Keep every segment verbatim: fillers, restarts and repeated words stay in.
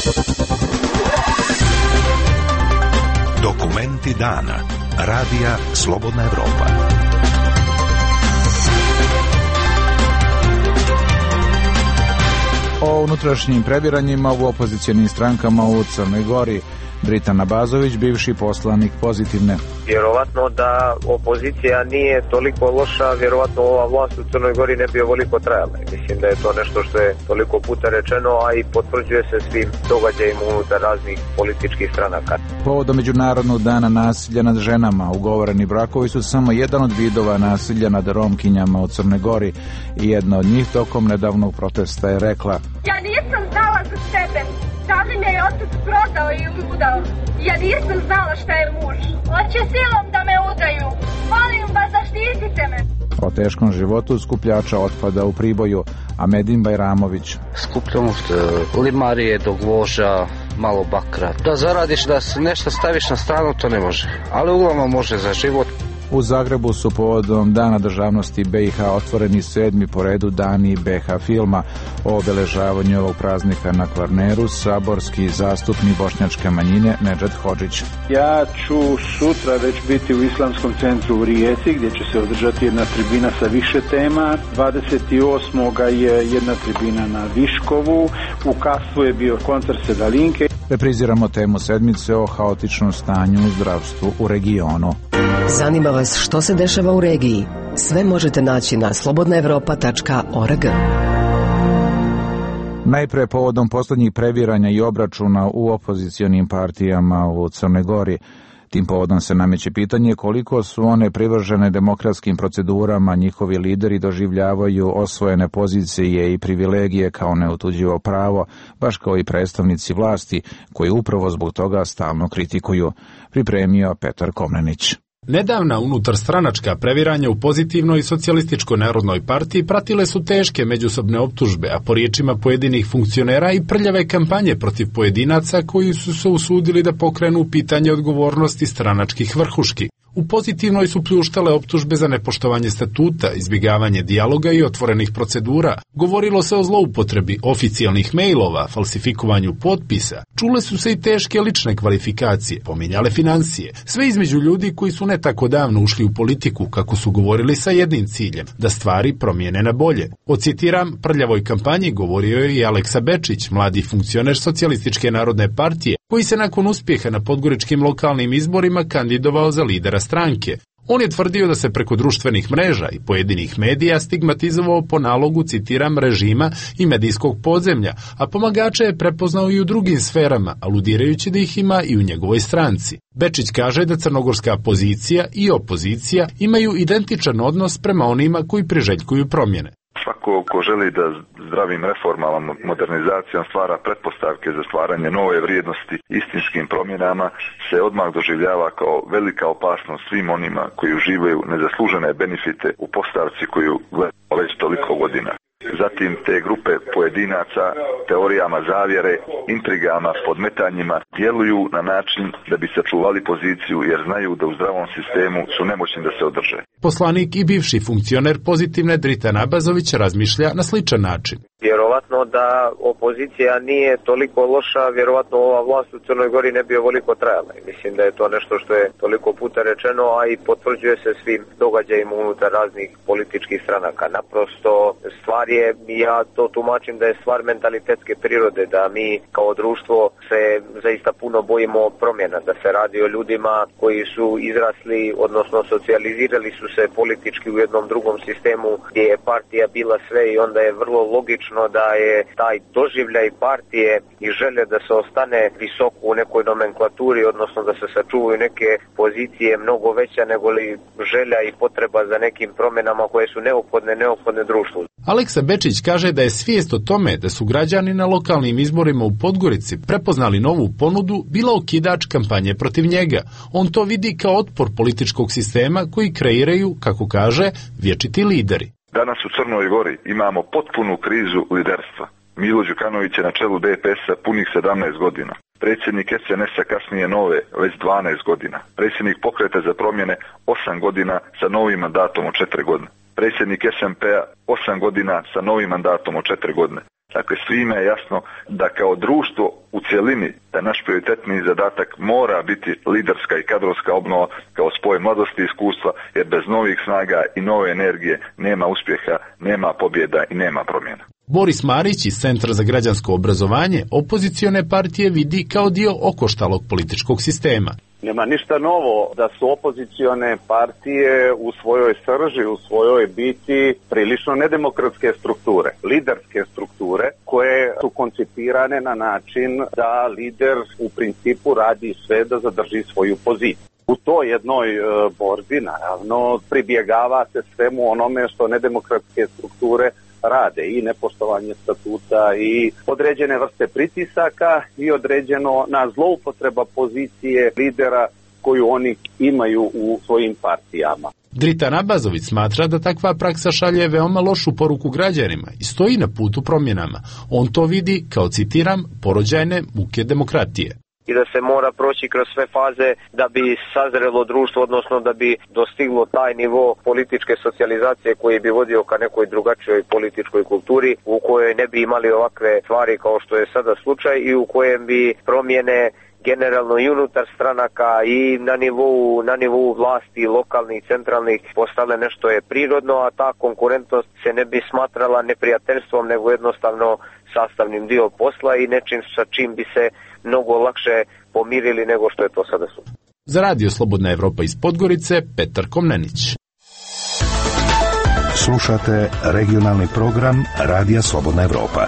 Dokumenti dana. Radija Slobodna Evropa. O unutrašnjim previranjima u opozicionim strankama u Crnoj Gori. Dritan Abazović, bivši poslanik Pozitivne. Vjerovatno da opozicija nije toliko loša, vjerovatno ova vlast u Crnoj Gori ne bi ovoliko trajala. Mislim da je to nešto što je toliko puta rečeno, a i potvrđuje se svim događajima unutar raznih političkih stranaka. Povodom Međunarodnog dana nasilja nad ženama, ugovoreni brakovi su samo jedan od vidova nasilja nad Romkinjama u Crnoj Gori i jedna od njih tokom nedavnog protesta je rekla: Ja nisam znala za sebe. Da li me je otac prodao i udao? Ja nisam znala šta je muž. Hoće silom da me udaju. Molim vas, zaštitite me. O teškom životu skupljača otpada u Priboju, Amedin Bajramović. Skupljamo limarije do gvoža, malo bakra. Da zaradiš, da nešto staviš na stranu, to ne može. Ali uglavnom može za život. U Zagrebu su povodom Dana državnosti B i H otvoreni sedmi po redu dani B H filma. O obeležavanju ovog praznika na Kvarneru saborski zastupnik bošnjačke manjine Nedžad Hodžić. Ja ću sutra već biti u Islamskom centru u Rijeci gdje će se održati jedna tribina sa više tema. dvadeset osmog je jedna tribina na Viškovu. U Kasu je bio koncert Sedalinke. Repriziramo temu sedmice o haotičnom stanju u zdravstvu u regionu. Zanima vas što se dešava u regiji? Sve možete naći na slobodna evropa tačka org. Najpre povodom posljednjih previranja i obračuna u opozicionim partijama u Crnoj Gori. Tim povodom se nameće pitanje koliko su one privržene demokratskim procedurama, njihovi lideri doživljavaju osvojene pozicije i privilegije kao neotuđivo pravo, baš kao i predstavnici vlasti, koji upravo zbog toga stalno kritikuju. Pripremio Petar Komnenić. Nedavna unutarstranačka previranja u Pozitivnoj i Socijalističkoj narodnoj partiji pratile su teške međusobne optužbe, a po riječima pojedinih funkcionera i prljave kampanje protiv pojedinaca koji su se usudili da pokrenu pitanje odgovornosti stranačkih vrhuški. U Pozitivnoj su pljuštale optužbe za nepoštovanje statuta, izbjegavanje dijaloga i otvorenih procedura. Govorilo se o zloupotrebi oficijalnih mailova, falsifikovanju potpisa. Čule su se i teške lične kvalifikacije, pominjale financije. Sve između ljudi koji su ne tako davno ušli u politiku, kako su govorili sa jednim ciljem, da stvari promijene na bolje. O, citiram, prljavoj kampanji govorio je i Aleksa Bečić, mladi funkcioner Socijalističke narodne partije, koji se nakon uspjeha na podgoričkim lokalnim izborima kandidovao za lidera stranke. On je tvrdio da se preko društvenih mreža i pojedinih medija stigmatizovao po nalogu, citiram, režima i medijskog podzemlja, a pomagače je prepoznao i u drugim sferama, aludirajući da ih ima i u njegovoj stranci. Bečić kaže da crnogorska pozicija i opozicija imaju identičan odnos prema onima koji priželjkuju promjene. Svako ko želi da zdravim reformama, modernizacijom stvara pretpostavke za stvaranje nove vrijednosti istinskim promjenama, se odmah doživljava kao velika opasnost svim onima koji uživaju nezaslužene benefite u postavci koju gledamo već toliko godina. Zatim te grupe pojedinaca teorijama zavjere, intrigama, podmetanjima djeluju na način da bi sačuvali poziciju jer znaju da u zdravom sistemu su nemoćni da se održe. Poslanik i bivši funkcioner Pozitivne Dritan Abazović razmišlja na sličan način. Vjerovatno da opozicija nije toliko loša, vjerovatno ova vlast u Crnoj Gori ne bi ovoliko trajala. Mislim da je to nešto što je toliko puta rečeno, a i potvrđuje se svim događajima unutar raznih političkih stranaka. Naprosto stvar je, ja to tumačim da je stvar mentalitetske prirode, da mi kao društvo se zaista puno bojimo promjena, da se radi o ljudima koji su izrasli, odnosno socijalizirali su se politički u jednom drugom sistemu gdje je partija bila sve i onda je vrlo logično da je taj doživljaj partije i želje da se ostane visoko u nekoj nomenklaturi, odnosno da se sačuvaju neke pozicije mnogo veća nego li želja i potreba za nekim promjenama koje su neophodne, neophodne društvu. Aleksa Bečić kaže da je svijest o tome da su građani na lokalnim izborima u Podgorici prepoznali novu ponudu bila okidač kampanje protiv njega. On to vidi kao otpor političkog sistema koji kreiraju, kako kaže, vječiti lideri. Danas u Crnoj Gori imamo potpunu krizu liderstva. Milo Đukanović je na čelu D P S-a punih sedamnaest godina. Predsjednik S N S-a kasnije nove već dvanaest godina. Predsjednik Pokreta za promjene osam godina sa novim mandatom od četiri godine. Predsjednik S M P-a osam godina sa novim mandatom od četiri godine. Dakle, svime je jasno da kao društvo u cjelini da naš prioritetni zadatak mora biti liderska i kadrovska obnova kao spoj mladosti i iskustva, jer bez novih snaga i nove energije nema uspjeha, nema pobjeda i nema promjena. Boris Marić iz Centra za građansko obrazovanje opozicione partije vidi kao dio okoštalog političkog sistema. Nema ništa novo da su opozicione partije u svojoj srži, u svojoj biti prilično nedemokratske strukture, liderske strukture koje su koncipirane na način da lider u principu radi sve da zadrži svoju poziciju. U toj jednoj e, borbi naravno pribjegava se svemu onome što nedemokratske strukture rade, i nepoštovanje statuta i određene vrste pritisaka i određeno na zloupotreba pozicije lidera koju oni imaju u svojim partijama. Dritan Abazović smatra da takva praksa šalje veoma lošu poruku građanima i stoji na putu promjenama. On to vidi kao, citiram, porođajne muke demokratije. I da se mora proći kroz sve faze da bi sazrelo društvo, odnosno da bi dostiglo taj nivo političke socijalizacije koji bi vodio ka nekoj drugačijoj političkoj kulturi u kojoj ne bi imali ovakve stvari kao što je sada slučaj i u kojem bi promjene generalno i unutar stranaka i na nivou, na nivou vlasti lokalnih i centralnih postale nešto je prirodno, a ta konkurentnost se ne bi smatrala neprijateljstvom nego jednostavno sastavnim dio posla i nečim sa čim bi se mnogo lakše pomirili nego što je to sada slučaj. Za Radio Slobodna Evropa iz Podgorice, Petar Komnenić. Slušate regionalni program Radija Slobodna Evropa.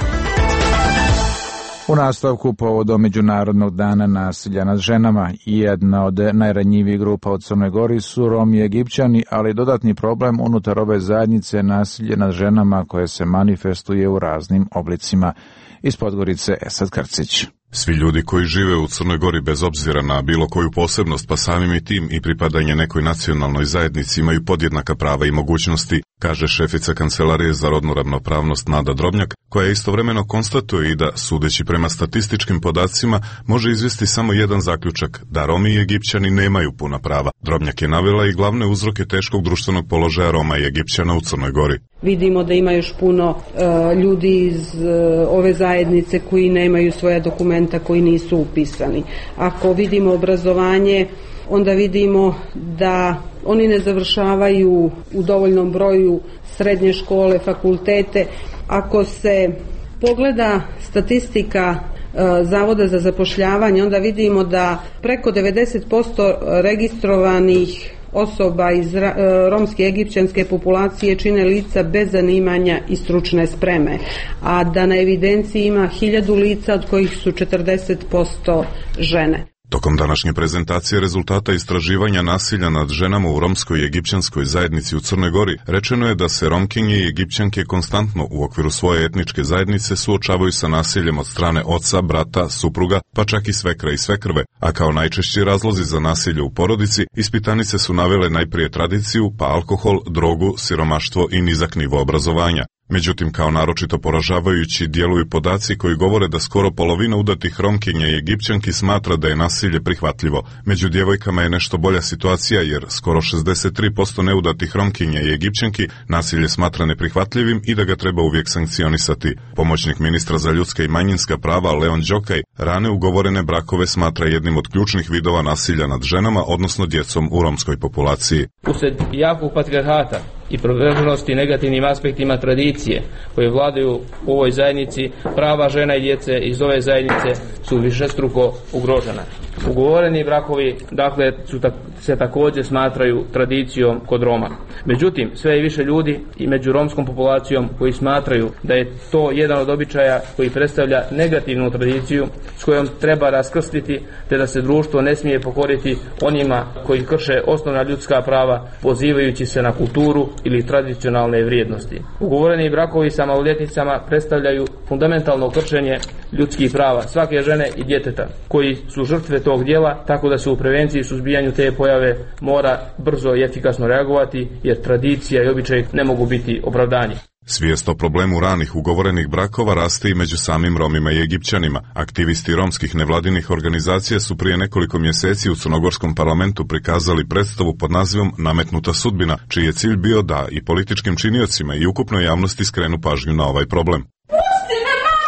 U nastavku povodom Međunarodnog dana nasilja nad ženama, jedna od najranjivijih grupa u Crnoj Gori su Romi i Egipćani, ali dodatni problem unutar ove zajednice nasilje nad ženama koje se manifestuje u raznim oblicima. Iz Podgorice, Esad Krcić. Svi ljudi koji žive u Crnoj Gori bez obzira na bilo koju posebnost, pa samim i tim i pripadanje nekoj nacionalnoj zajednici imaju podjednaka prava i mogućnosti, kaže šefica Kancelarije za rodnu ravnopravnost Nada Drobnjak, koja istovremeno konstatuje i da, sudeći prema statističkim podacima, može izvesti samo jedan zaključak, da Romi i Egipćani nemaju puna prava. Drobnjak je navela i glavne uzroke teškog društvenog položaja Roma i Egipćana u Crnoj Gori. Vidimo da ima još puno uh, ljudi iz uh, ove zajednice koji nemaju svoja dokumenta, koji nisu upisani. Ako vidimo obrazovanje, onda vidimo da oni ne završavaju u dovoljnom broju srednje škole, fakultete. Ako se pogleda statistika Zavoda za zapošljavanje, onda vidimo da preko devedeset posto registrovanih osoba iz romske egipćanske populacije čine lica bez zanimanja i stručne spreme, a da na evidenciji ima hiljadu lica od kojih su četrdeset posto žene. Tokom današnje prezentacije rezultata istraživanja nasilja nad ženama u romskoj i egipćanskoj zajednici u Crnoj Gori rečeno je da se Romkinje i Egipćanke konstantno u okviru svoje etničke zajednice suočavaju sa nasiljem od strane oca, brata, supruga, pa čak i svekra i svekrve, a kao najčešći razlozi za nasilje u porodici ispitanice su navele najprije tradiciju, pa alkohol, drogu, siromaštvo i nizak nivo obrazovanja. Međutim, kao naročito poražavajući djeluju podaci koji govore da skoro polovina udatih Romkinja i Egipćanki smatra da je nasilje prihvatljivo. Među djevojkama je nešto bolja situacija jer skoro šezdeset tri posto neudatih Romkinja i Egipćanki nasilje smatra neprihvatljivim i da ga treba uvijek sankcionisati. Pomoćnik ministra za ljudska i manjinska prava Leon Đokaj rane ugovorene brakove smatra jednim od ključnih vidova nasilja nad ženama, odnosno djecom u romskoj populaciji. Usred jakog patrijarhata i privrženosti negativnim aspektima tradicije koje vladaju u ovoj zajednici, prava žena i djece iz ove zajednice su višestruko ugrožena. Ugovoreni brakovi, dakle, su tak, se također smatraju tradicijom kod Roma. Međutim, sve je više ljudi i među romskom populacijom koji smatraju da je to jedan od običaja koji predstavlja negativnu tradiciju s kojom treba raskrstiti, te da se društvo ne smije pokoriti onima koji krše osnovna ljudska prava pozivajući se na kulturu ili tradicionalne vrijednosti. Ugovoreni brakovi sa maloljetnicama predstavljaju fundamentalno kršenje ljudskih prava svake žene i djeteta koji su žrtve tog djela, tako da se u prevenciji i suzbijanju te pojave mora brzo i efikasno reagovati, jer tradicija i običaj ne mogu biti opravdanje. Svijest o problemu ranih ugovorenih brakova raste i među samim Romima i Egipćanima. Aktivisti romskih nevladinih organizacija su prije nekoliko mjeseci u crnogorskom parlamentu prikazali predstavu pod nazivom Nametnuta sudbina, čiji je cilj bio da i političkim činiocima i ukupnoj javnosti skrenu pažnju na ovaj problem. Pusti me,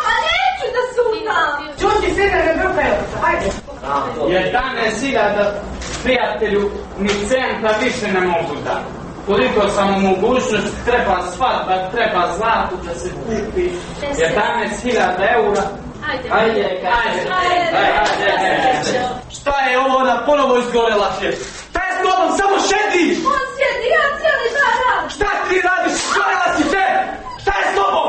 jedanaest hiljada prijatelju ni centa više ne mogu da. Koliko sam u mogućnosti, treba svadba, treba zlato da se kupi, jedanaest hiljada eura. Ajde, ajde, ajde, ajde, ajde. Šta je ovo ona ponovo izgolela še? Šta je s tobom, samo šedi? On sjedi, ja cijeli dan radim. Šta ti radiš, izgolela si se? Šta je s tobom?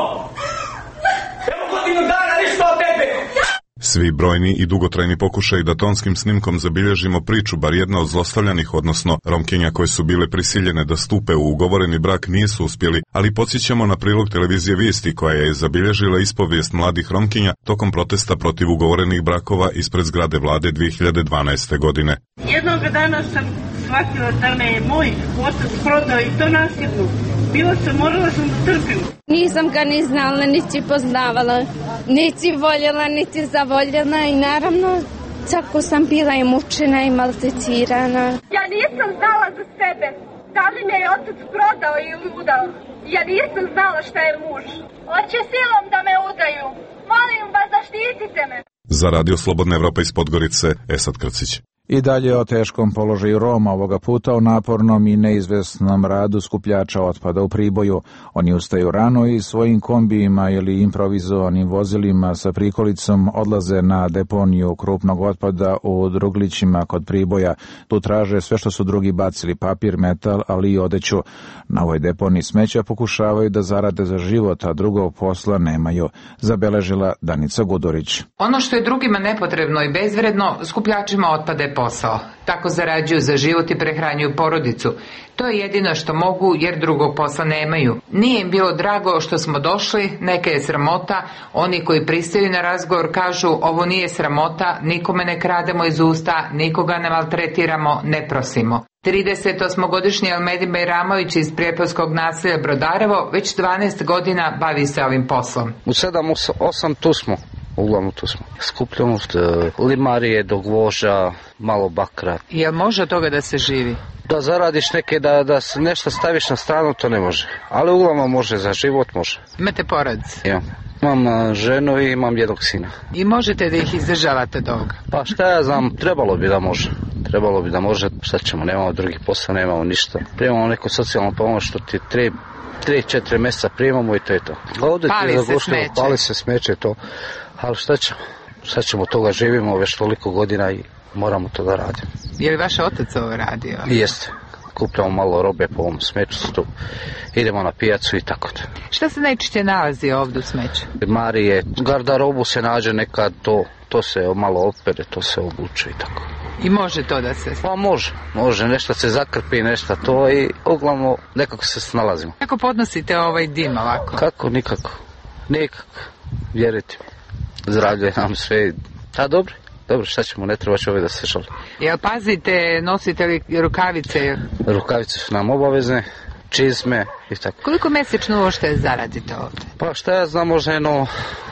Evo godinu dana ništa od tebe. Svi brojni i dugotrajni pokušaj da tonskim snimkom zabilježimo priču bar jedna od zlostavljanih, odnosno Romkinja koje su bile prisiljene da stupe u ugovoreni brak, nisu uspjeli, ali podsjećamo na prilog televizije Vijesti koja je zabilježila ispovijest mladih Romkinja tokom protesta protiv ugovorenih brakova ispred zgrade vlade dvije hiljade dvanaeste. godine. Jednog dana sam shvatila da me je moj otac prodao i to nasilno. Bila sam, morala sam da trpim. Nisam ga ni znala, niti poznavala, niti voljela, niti zavoljena i naravno tako sam bila i mučena i maltretirana. Ja nisam znala za sebe. Da li me je otac prodao ili udao? Ja nisam znala šta je muž. Hoće silom da me udaju. Molim vas, zaštitite me. Za Radio Slobodna Evropa iz Podgorice, Esad Krcić. I dalje o teškom položaju Roma, ovoga puta o napornom i neizvesnom radu skupljača otpada u Priboju. Oni ustaju rano i svojim kombijima ili improvizovanim vozilima sa prikolicom odlaze na deponiju krupnog otpada u Druglićima kod Priboja. Tu traže sve što su drugi bacili, papir, metal, ali i odeću. Na ovoj deponiji smeća pokušavaju da zarade za život, a drugog posla nemaju, zabeležila Danica Gudurić. Ono što je drugima nepotrebno i bezvredno, skupljačima otpada je posao. Tako zarađuju za život i prehranjuju porodicu. To je jedino što mogu jer drugog posla nemaju. Nije im bilo drago što smo došli, neka je sramota. Oni koji pristaju na razgovor kažu ovo nije sramota, nikome ne krademo iz usta, nikoga ne maltretiramo, ne prosimo. tridesetosmogodišnji Almedin Bajramović iz Prijepolskog naselja Brodarevo već dvanaest godina bavi se ovim poslom. U sedam osam tu smo. Uglavnom tu smo. Skupljamo od limarije do gvoža, malo bakra. Jel može od toga da se živi? Da zaradiš neke, da, da nešto staviš na stranu, to ne može. Ali uglavnom može, za život može. Imate porodicu? Ja. Imam ženu i imam jednog sina. I možete da ih izdržavate od ovoga? Pa šta ja znam, trebalo bi da može. Trebalo bi da može, šta ćemo, nemamo drugi posao, nemamo ništa. Primamo neku socijalnu pomoć što ti treba. Tri, četiri mjeseca primamo i to je to. Ovdje pali ti se smeće. Pali se smeće to. Ali šta ćemo? Šta ćemo, toga živimo već toliko godina i moramo to da radimo. Je li vaš otac ovo radio? Jeste. Kupljamo malo robe po ovom smeću. Idemo na pijacu i tako. Šta se najčešće nalazi ovdje u smeću? Marije, gardarobu se nađe nekad, to, to se malo opere, to se obuče i tako. I može to da se... Pa može, može, nešto se zakrpi, nešto to i uglavnom nekako se snalazimo. Kako podnosite ovaj dim ovako? Kako, nikako, nikako, vjerujte mi, zdravlje nam sve, a dobro, dobro, šta ćemo, ne treba će ovaj da se šali. Jel pazite, nosite li rukavice? Rukavice su nam obavezne, čizme i tako. Koliko mjesečno uopšte zaradite ovdje? Pa šta ja znam, možda jedno,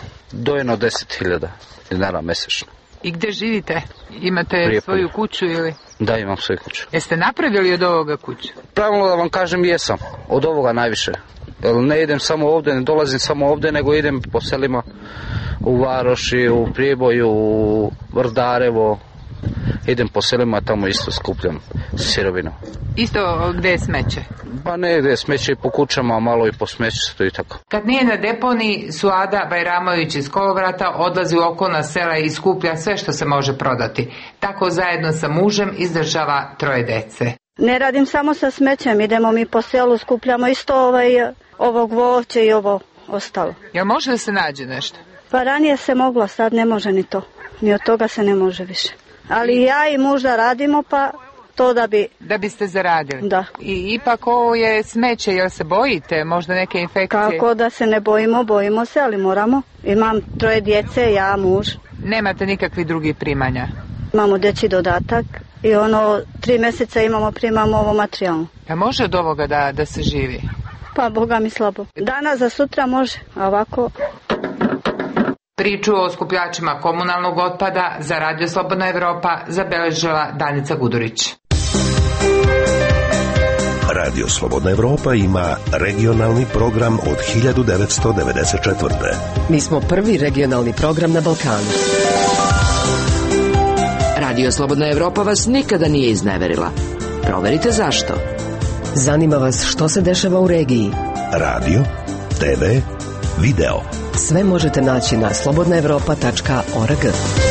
do jedno deset hiljada dinara mjesečno. I gdje živite? Imate Prijepolje. Svoju kuću ili? Da, imam svoju kuću. Jeste napravili od ovoga kuću? Pravilno da vam kažem, jesam. Od ovoga najviše. Jer ne idem samo ovdje, ne dolazim samo ovdje, nego idem po selima u Varoši, u Priboju, u Vrdarevo. Idem po selima, tamo isto skupljam sirovinu. Isto gdje je smeće? Pa ne, gdje je smeće i po kućama, malo i po smećištu i tako. Kad nije na deponiji, Suada Bajramović iz Kolovrata odlazi u okolna sela i skuplja sve što se može prodati. Tako zajedno sa mužem izdržava troje dece. Ne radim samo sa smećem, idemo mi po selu, skupljamo isto ovaj, ovo gvožđe i ovo ostalo. Jel može da se nađe nešto? Pa ranije se moglo, sad ne može ni to. Ni od toga se ne može više. Ali ja i muž da radimo, pa to da bi... Da biste zaradili? Da. I ipak ovo je smeće, jel se bojite? Možda neke infekcije? Kako da se ne bojimo, bojimo se, ali moramo. Imam troje djece, ja, muž. Nemate nikakvih drugih primanja? Imamo dječji dodatak i ono, tri mjeseca imamo, primamo ovo materijalno. A može od ovoga da, da se živi? Pa Boga mi slabo. Danas za sutra može, a ovako... Priču o skupljačima komunalnog otpada za Radio Slobodna Evropa zabeležila Danica Gudurić. Radio Slobodna Evropa ima regionalni program od hiljadu devetsto devedeset četvrte. Mi smo prvi regionalni program na Balkanu. Radio Slobodna Evropa vas nikada nije izneverila. Proverite zašto. Zanima vas što se dešava u regiji? Radio, te ve, video. Sve možete naći na slobodna evropa tačka org.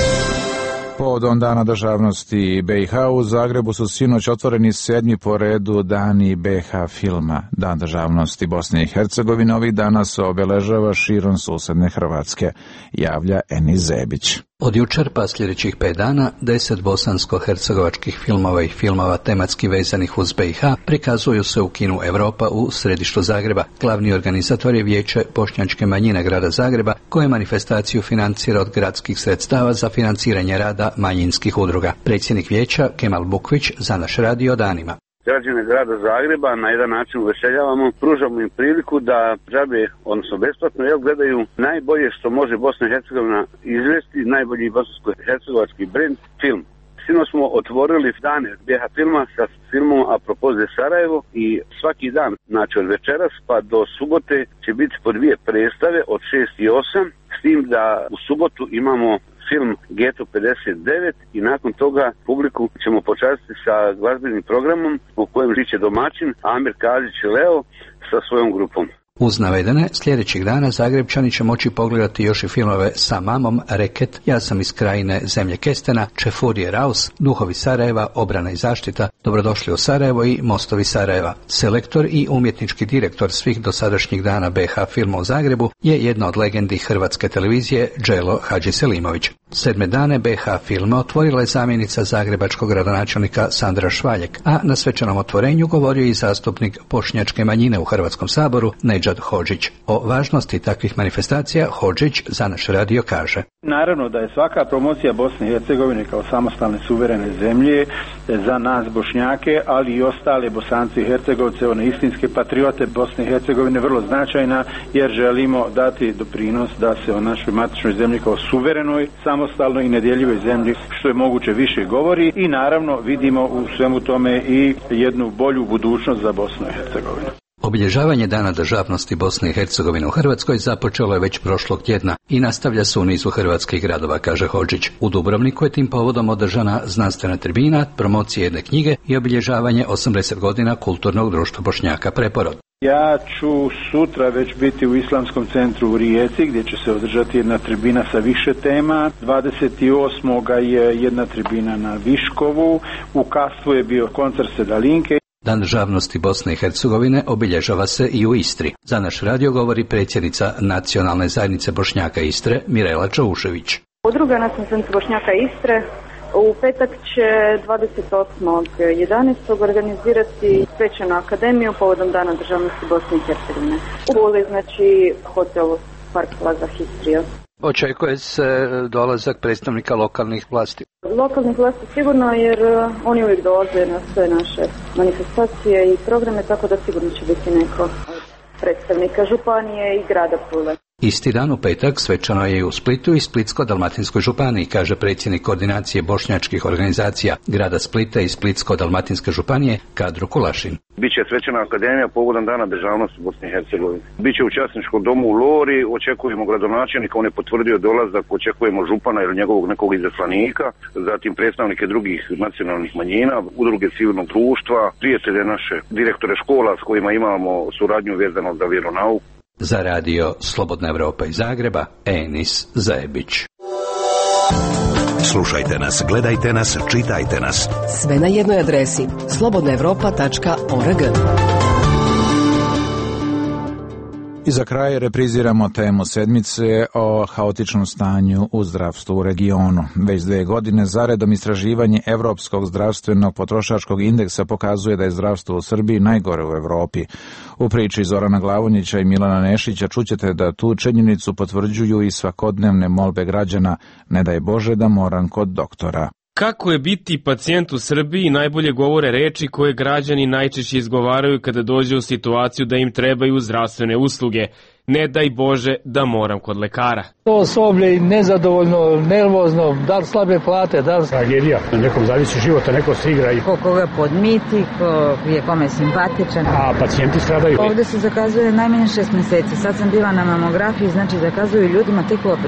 Povodom Dana državnosti be i ha u Zagrebu su sinoć otvoreni sedmi po redu dani be ha filma. Dan državnosti Bosne i Hercegovine ovih dana se obeležava širom susedne Hrvatske, javlja Enis Zebić. Od jučer pa sljedećih pet dana deset bosansko-hercegovačkih filmova i filmova tematski vezanih uz be i ha prikazuju se u kinu Europa u središtu Zagreba. Glavni organizator je Vijeće bošnjačke manjine grada Zagreba, koje manifestaciju financira od gradskih sredstava za financiranje rada manjinskih udruga. Predsjednik vijeća Kemal Bukvić za naš radio danima. Građane grada Zagreba na jedan način uveseljavamo, pružamo im priliku da džabe, odnosno besplatno, jel, gledaju najbolje što može Bosna i Hercegovina izvesti, najbolji bosansko-hercegovački brend, film. Sinoć smo otvorili dane be ha filma sa filmom Apropos de Sarajevo i svaki dan, znači od večeras pa do subote će biti po dvije predstave od šest i osam, s tim da u subotu imamo film Geto pedeset devet i nakon toga publiku ćemo počastiti sa glazbenim programom u kojem žiće domaćin Amir Kazić Leo sa svojom grupom. Uz navedene, sljedećeg dana Zagrebčani će moći pogledati još i filmove Sa mamom, Reket, Ja sam iz krajine zemlje Kestena, Čefurije Raus, Duhovi Sarajeva, Obrana i zaštita, Dobrodošli u Sarajevo i Mostovi Sarajeva. Selektor i umjetnički direktor svih dosadašnjih dana be ha filma u Zagrebu je jedna od legendi hrvatske televizije Đelo Hadžiselimović. Sedme dane be ha filma otvorila je zamjenica zagrebačkog gradonačelnika Sandra Švaljek, a na svečanom otvorenju govorio i zastupnik bošnjačke manjine u Hrvatskom saboru Nedžad Hodžić. O važnosti takvih manifestacija Hodžić za naš radio kaže: Naravno da je svaka promocija Bosne i Hercegovine kao samostalne suverene zemlje za nas Bošnjake, ali i ostale Bosance i Hercegovce, one istinske patriote Bosne i Hercegovine, vrlo značajna, jer želimo dati doprinos da se o našoj matičnoj zemlji kao suverenoj, samostalnoj i nedjeljivoj zemlji što je moguće više govori i naravno vidimo u svemu tome i jednu bolju budućnost za Bosnu i Hercegovinu. Obilježavanje Dana državnosti Bosne i Hercegovine u Hrvatskoj započelo je već prošlog tjedna i nastavlja se u nizu hrvatskih gradova, kaže Hodžić. U Dubrovniku je tim povodom održana znanstvena tribina, promocija jedne knjige i obilježavanje osamdeset godina Kulturnog društva Bošnjaka Preporod. Ja ću sutra već biti u Islamskom centru u Rijeci, gdje će se održati jedna tribina sa više tema. dvadeset osmog je jedna tribina na Viškovu, u Kastvu je bio koncert Sedalinke. Dan državnosti Bosne i Hercegovine obilježava se i u Istri. Za naš radio govori predsjednica Nacionalne zajednice Bošnjaka Istre Mirela Čaušević. Udruga Nacionalne zajednice Bošnjaka Istre u petak će dvadeset osmog jedanaestog organizirati svečanu akademiju povodom Dana državnosti Bosne i Hercegovine. U Puli, znači hotel Park Plaza Histrija. Očekuje se dolazak predstavnika lokalnih vlasti. Lokalnih vlasti sigurno, jer oni uvijek dolaze na sve naše manifestacije i programe, tako da sigurno će biti neko predstavnika županije i grada Pule. Isti dan u petak svečano je i u Splitu i Splitsko-dalmatinskoj županiji, kaže predsjednik koordinacije bošnjačkih organizacija grada Splita i Splitsko-dalmatinske županije Kadro Kulašin. Biće svečana akademija povodom Dana državnosti Bosne i Hercegovine. Biće u časničkom domu u Lori, očekujemo gradonačelnika, on je potvrdio dolazak, očekujemo župana ili njegovog nekog izaslanika, zatim predstavnike drugih nacionalnih manjina, udruge civilnog društva, prijatelje naše, direktore škola s kojima imamo suradnju vezano za vjeronauku. Za radio Slobodna Evropa iz Zagreba, Enis Zebić. Slušajte nas, gledajte nas, čitajte nas. Sve na jednoj adresi slobodna evropa tačka org. I za kraj repriziramo temu sedmice o haotičnom stanju u zdravstvu u regionu. Već dve godine zaredom istraživanje Evropskog zdravstvenog potrošačkog indeksa pokazuje da je zdravstvo u Srbiji najgore u Evropi. U priči Zorana Glavonjića i Milana Nešića čućete da tu činjenicu potvrđuju i svakodnevne molbe građana, ne daj Bože da moram kod doktora. Kako je biti pacijent u Srbiji najbolje govore reči koje građani najčešće izgovaraju kada dođe u situaciju da im trebaju zdravstvene usluge. Ne daj Bože da moram kod lekara. To osoblje nezadovoljno, nervozno, da li slabe plate, da li... Tragedija, nekom zavisi života, neko se igra. I... Ko koga podmiti, ko je kome simpatičan. A pacijenti stradaju. Ovdje se zakazuje najmanje šest mjeseci. Sad sam bila na mamografiji, znači zakazuju ljudima tek u aprilu.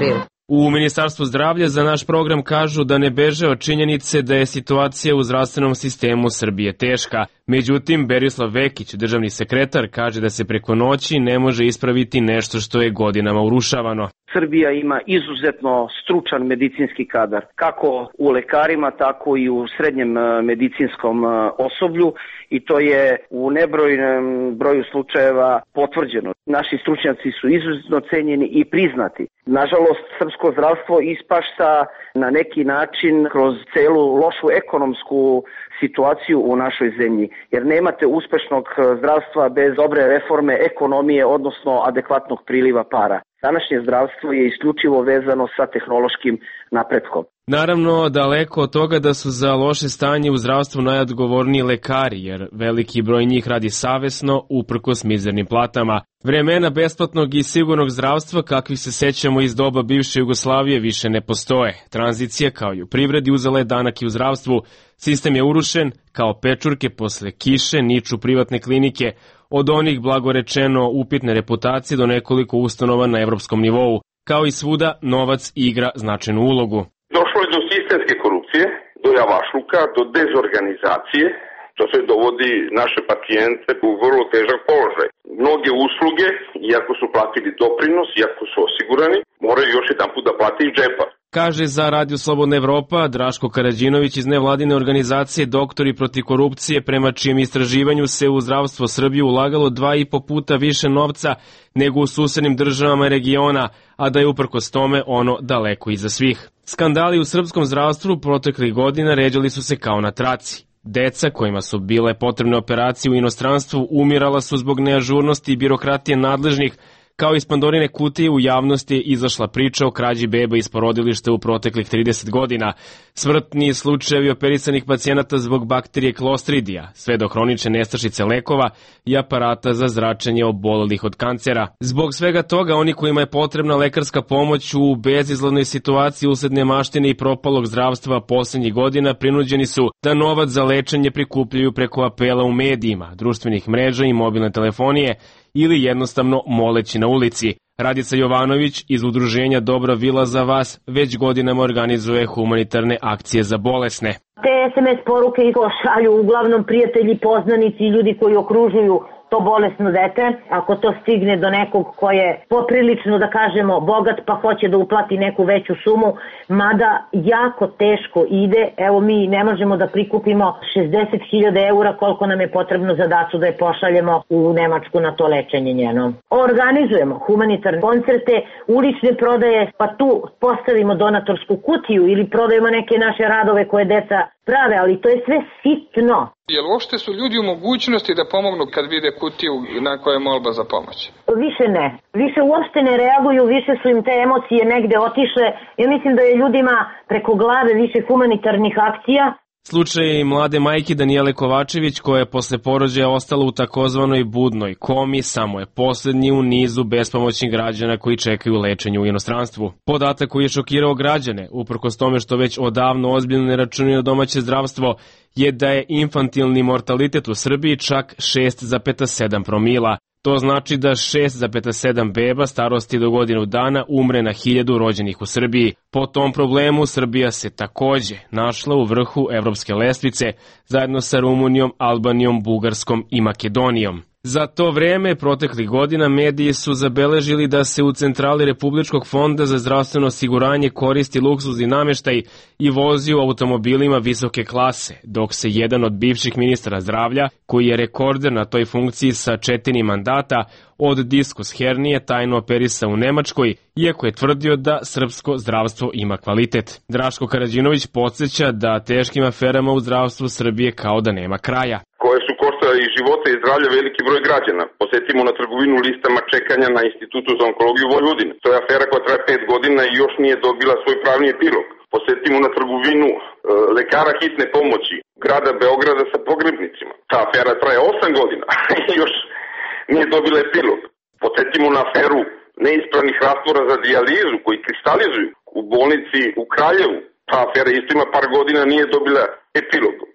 U Ministarstvu zdravlja za naš program kažu da ne beže od činjenice da je situacija u zdravstvenom sistemu Srbije teška. Međutim, Berislav Vekić, državni sekretar, kaže da se preko noći ne može ispraviti nešto što je godinama urušavano. Srbija ima izuzetno stručan medicinski kadar, kako u lekarima, tako i u srednjem medicinskom osoblju, i to je u nebrojnom broju slučajeva potvrđeno. Naši stručnjaci su izuzetno cenjeni i priznati. Nažalost, srpsko zdravstvo ispašta na neki način kroz celu lošu ekonomsku situaciju u našoj zemlji, jer nemate uspešnog zdravstva bez dobre reforme ekonomije, odnosno adekvatnog priliva para. Današnje zdravstvo je isključivo vezano sa tehnološkim napretkom. Naravno, daleko od toga da su za loše stanje u zdravstvu najodgovorniji lekari, jer veliki broj njih radi savesno, uprkos mizernim platama. Vremena besplatnog i sigurnog zdravstva, kakvih se sećamo iz doba bivše Jugoslavije, više ne postoje. Tranzicija, kao i u privredi, uzela je danak i u zdravstvu. Sistem je urušen, kao pečurke posle kiše niču privatne klinike, od onih blagorečeno upitne reputacije do nekoliko ustanova na evropskom nivou. Kao i svuda, novac igra značajnu ulogu. Došlo je do sistemske korupcije, do javašluka, do dezorganizacije. To sve dovodi naše pacijente u vrlo težak položaj. Mnoge usluge, iako su platili doprinos, iako su osigurani, moraju još jedan put da plati iz džepa. Kaže za Radio Slobodna Evropa Draško Karađinović iz nevladine organizacije Doktori protiv korupcije, prema čijem istraživanju se u zdravstvo Srbije ulagalo dva i po puta više novca nego u susednim državama regiona, a da je uprkos tome ono daleko iza svih. Skandali u srpskom zdravstvu proteklih godina ređali su se kao na traci. Deca kojima su bile potrebne operacije u inostranstvu umirala su zbog neažurnosti i birokratije nadležnih, kao iz Pandorine kutije u javnosti je izašla priča o krađi beba iz porodilišta u proteklih trideset godina, smrtni slučajevi operisanih pacijenata zbog bakterije Clostridija, sve do hronične nestašice lekova i aparata za zračenje obolelih od kancera. Zbog svega toga, oni kojima je potrebna lekarska pomoć u bezizlaznoj situaciji usled nemaštine i propalog zdravstva poslednjih godina prinuđeni su da novac za lečenje prikupljaju preko apela u medijima, društvenih mreža i mobilne telefonije, ili jednostavno moleći na ulici. Radica Jovanović iz udruženja Dobra vila za vas već godinama organizuje humanitarne akcije za bolesne. Te es em es poruke šalju uglavnom prijatelji, poznanici i ljudi koji okružuju to bolesno dete. Ako to stigne do nekog ko je poprilično, da kažemo, bogat pa hoće da uplati neku veću sumu, mada jako teško ide. Evo, mi ne možemo da prikupimo šezdeset hiljada eura koliko nam je potrebno za dacu da je pošaljemo u Nemačku na to lečenje njeno. Organizujemo humanitarne koncerte, ulične prodaje, pa tu postavimo donatorsku kutiju ili prodajemo neke naše radove koje deca prave, ali to je sve sitno. Jel uopšte su ljudi u mogućnosti da pomognu kad vide kutiju na kojoj je molba za pomoć? Više ne. Više uopšte ne reaguju, više su im te emocije negde otišle. Ja mislim da je ljudima preko glave više humanitarnih akcija. Slučaj mlade majke Danijele Kovačević, koja je posle porođaja ostala u takozvanoj budnoj komi, samo je poslednji u nizu bespomoćnih građana koji čekaju lečenje u inostranstvu. Podatak koji je šokirao građane, uprkos tome što već odavno ozbiljno ne računaju domaće zdravstvo, je da je infantilni mortalitet u Srbiji čak šest zarez sedam promila. To znači da šest zarez sedam beba starosti do godinu dana umre na hiljadu rođenih u Srbiji. Po tom problemu Srbija se takođe našla u vrhu evropske lestvice zajedno sa Rumunijom, Albanijom, Bugarskom i Makedonijom. Za to vreme, proteklih godina, mediji su zabeležili da se u centrali Republičkog fonda za zdravstveno osiguranje koristi luksuzni nameštaj i vozi u automobilima visoke klase, dok se jedan od bivših ministara zdravlja, koji je rekorder na toj funkciji sa četiri mandata, od diskus hernije tajno operisa u Nemačkoj, iako je tvrdio da srpsko zdravstvo ima kvalitet. Draško Karađinović podsjeća da teškim aferama u zdravstvu Srbije kao da nema kraja. Koje su koštale i života i zdravlja veliki broj građana. Posetimo na trgovinu listama čekanja na Institutu za onkologiju Vojvodine. To je afera koja traje pet godina i još nije dobila svoj pravni epilog. Posetimo na trgovinu e, lekara hitne pomoći grada Beograda sa pogrebnicima. Ta afera traje osam godina i još nije dobila epilog. Posetimo na aferu neispravnih rastvora za dijalizu koji kristalizuju u bolnici u Kraljevu. Ta afera isto ima par godina, nije dobila epilog.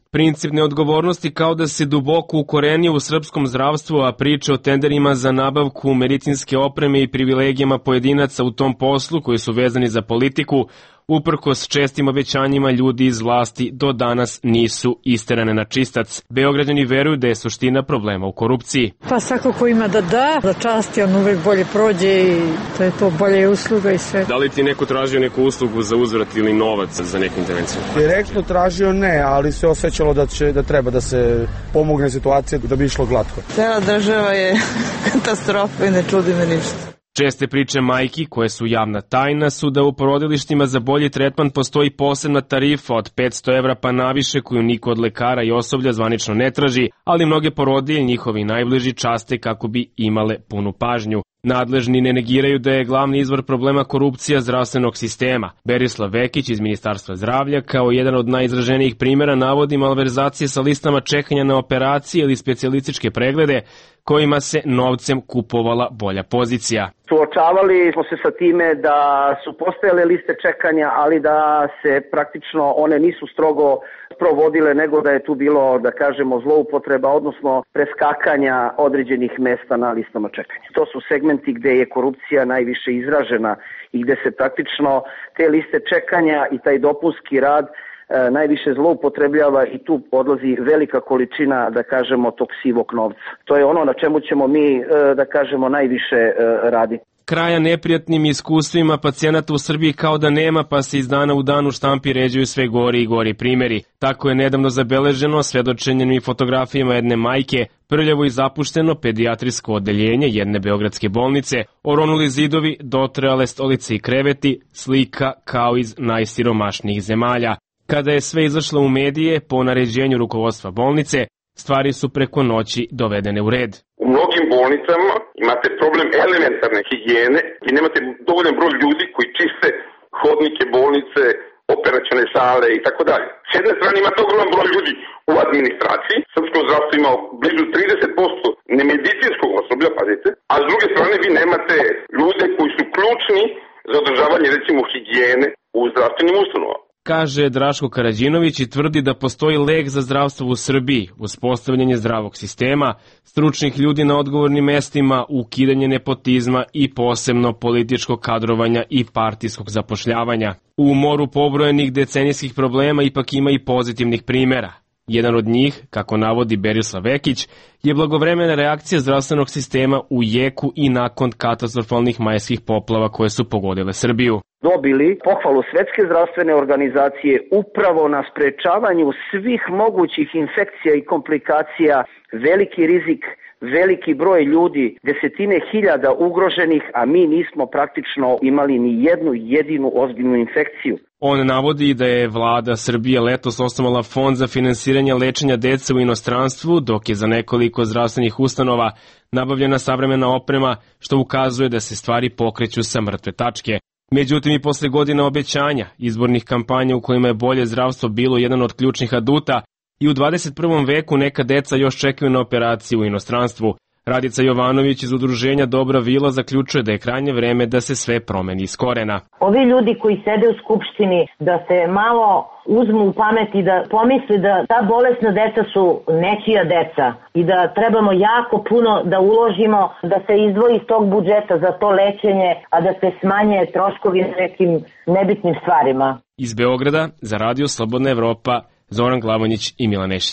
Princip neodgovornosti kao da se duboko ukorenio u srpskom zdravstvu, a priče o tenderima za nabavku medicinske opreme i privilegijama pojedinaca u tom poslu koji su vezani za politiku, uprkos čestim obećanjima ljudi iz vlasti, do danas nisu isterane na čistac. Beograđani veruju da je suština problema u korupciji. Pa svako ko ima da da, za časti on uvek bolje prođe i to je to, bolje usluga i sve. Da li ti neko tražio neku uslugu za uzvrat ili novac za neku intervenciju? Direktno tražio ne, ali se osjećalo da, će, da treba da se pomogne situacija da bi išlo glatko. Cela država je katastrofa i ne čudi me ništa. Česte priče majki, koje su javna tajna, su da u porodilištima za bolji tretman postoji posebna tarifa od petsto evra pa naviše koju niko od lekara i osoblja zvanično ne traži, ali mnoge porodilje njihovi najbliži časte kako bi imale punu pažnju. Nadležni ne negiraju da je glavni izvor problema korupcija zdravstvenog sistema. Berislav Vekić iz Ministarstva zdravlja kao jedan od najizraženijih primjera navodi malverzacije sa listama čekanja na operacije ili specijalističke preglede kojima se novcem kupovala bolja pozicija. Suočavali smo se sa time da su postojale liste čekanja, ali da se praktično one nisu strogo provodile, nego da je tu bilo, da kažemo, zloupotreba, odnosno preskakanja određenih mesta na listama čekanja. To su segmenti gde je korupcija najviše izražena i gde se praktično te liste čekanja i taj dopunski rad e, najviše zloupotrebljava i tu odlazi velika količina, da kažemo, tog sivog novca. To je ono na čemu ćemo mi, e, da kažemo, najviše e, raditi. Kraja neprijatnim iskustvima pacijenata u Srbiji kao da nema, pa se iz dana u dan u štampi ređuju sve gori i gori primjeri. Tako je nedavno zabeleženo svedočenjem i fotografijama jedne majke, prljavo i zapušteno pedijatrijsko odeljenje jedne beogradske bolnice, oronuli zidovi, dotrajale stolice i kreveti, slika kao iz najsiromašnijih zemalja. Kada je sve izašlo u medije, po naređenju rukovodstva bolnice, stvari su preko noći dovedene u red. U mnogim bolnicama imate problem elementarne higijene i nemate dovoljan broj ljudi koji čiste hodnike bolnice, operacione sale i tako dalje. S jedne strane imate ogroman broj ljudi u administraciji, srpsko zdravstvo ima blizu trideset posto nemedicinskog osoblja, pazite, a s druge strane vi nemate ljude koji su ključni za održavanje, recimo, higijene u zdravstvenim ustanovama. Kaže Draško Karađinović i tvrdi da postoji lek za zdravstvo u Srbiji, uspostavljanje zdravog sistema, stručnih ljudi na odgovornim mestima, ukidanje nepotizma i posebno političkog kadrovanja i partijskog zapošljavanja. U moru pobrojenih decenijskih problema ipak ima i pozitivnih primjera. Jedan od njih, kako navodi Berislav Vekić, je blagovremena reakcija zdravstvenog sistema u jeku i nakon katastrofalnih majskih poplava koje su pogodile Srbiju. Dobili pohvalu Svetske zdravstvene organizacije upravo na sprečavanju svih mogućih infekcija i komplikacija, veliki rizik, veliki broj ljudi, desetine hiljada ugroženih, a mi nismo praktično imali ni jednu jedinu ozbiljnu infekciju. On navodi da je vlada Srbije letos osnovala fond za finansiranje lečenja dece u inostranstvu, dok je za nekoliko zdravstvenih ustanova nabavljena savremena oprema, što ukazuje da se stvari pokreću sa mrtve tačke. Međutim, i posle godina obećanja, izbornih kampanja u kojima je bolje zdravstvo bilo jedan od ključnih aduta, i u dvadeset prvom veku neka deca još čekaju na operaciju u inostranstvu. Radica Jovanović iz udruženja Dobra vila zaključuje da je krajnje vreme da se sve promeni iz korena. Ovi ljudi koji sede u Skupštini da se malo uzmu u pamet i da pomisle da ta bolesna deca su nečija deca i da trebamo jako puno da uložimo, da se izdvoji iz tog budžeta za to lečenje, a da se smanje troškovi nekim nebitnim stvarima. Iz Beograda za Radio Slobodna Evropa, Zoran Glavonjić i Milan Nešić.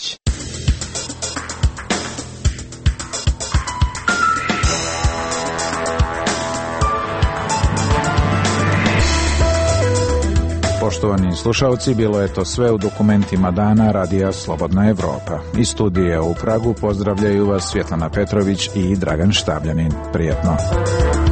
Poštovani slušalci, bilo je to sve u dokumentima dana Radija Slobodna Evropa. Iz studija u Pragu pozdravljaju vas Svjetlana Petrović i Dragan Štabljanin. Prijetno.